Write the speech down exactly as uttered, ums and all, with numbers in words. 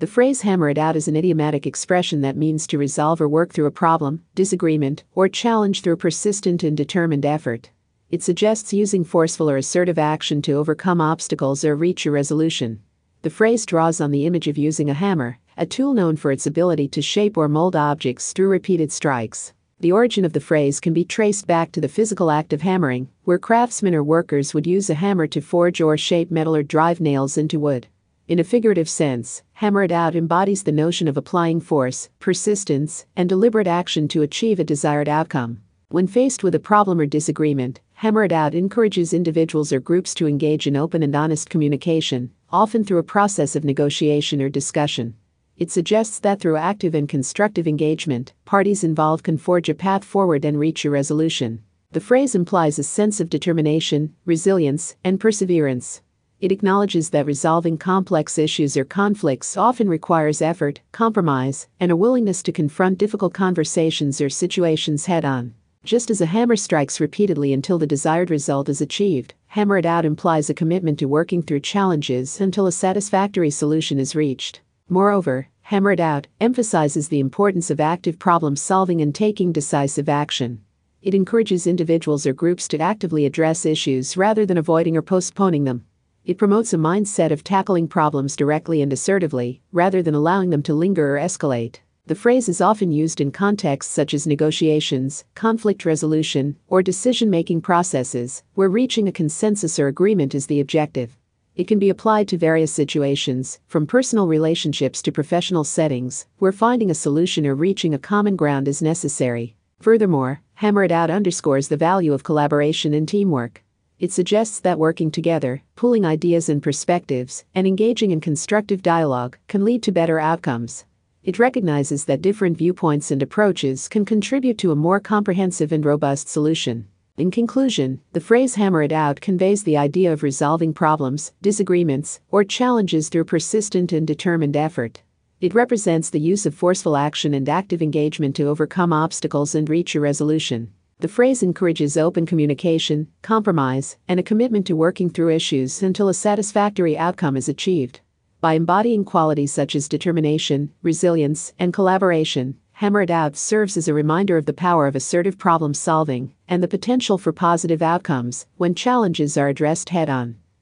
The phrase hammer it out is an idiomatic expression that means to resolve or work through a problem, disagreement, or challenge through persistent and determined effort. It suggests using forceful or assertive action to overcome obstacles or reach a resolution. The phrase draws on the image of using a hammer, a tool known for its ability to shape or mold objects through repeated strikes. The origin of the phrase can be traced back to the physical act of hammering, where craftsmen or workers would use a hammer to forge or shape metal or drive nails into wood. In a figurative sense, hammer it out embodies the notion of applying force, persistence, and deliberate action to achieve a desired outcome. When faced with a problem or disagreement, hammer it out encourages individuals or groups to engage in open and honest communication, often through a process of negotiation or discussion. It suggests that through active and constructive engagement, parties involved can forge a path forward and reach a resolution. The phrase implies a sense of determination, resilience, and perseverance. It acknowledges that resolving complex issues or conflicts often requires effort, compromise, and a willingness to confront difficult conversations or situations head-on. Just as a hammer strikes repeatedly until the desired result is achieved, hammer it out implies a commitment to working through challenges until a satisfactory solution is reached. Moreover, hammer it out emphasizes the importance of active problem-solving and taking decisive action. It encourages individuals or groups to actively address issues rather than avoiding or postponing them. It promotes a mindset of tackling problems directly and assertively, rather than allowing them to linger or escalate. The phrase is often used in contexts such as negotiations, conflict resolution, or decision-making processes, where reaching a consensus or agreement is the objective. It can be applied to various situations, from personal relationships to professional settings, where finding a solution or reaching a common ground is necessary. Furthermore, hammer it out underscores the value of collaboration and teamwork. It suggests that working together, pooling ideas and perspectives, and engaging in constructive dialogue can lead to better outcomes. It recognizes that different viewpoints and approaches can contribute to a more comprehensive and robust solution. In conclusion, the phrase hammer it out conveys the idea of resolving problems, disagreements, or challenges through persistent and determined effort. It represents the use of forceful action and active engagement to overcome obstacles and reach a resolution. The phrase encourages open communication, compromise, and a commitment to working through issues until a satisfactory outcome is achieved. By embodying qualities such as determination, resilience, and collaboration, hammer it out serves as a reminder of the power of assertive problem solving and the potential for positive outcomes when challenges are addressed head-on.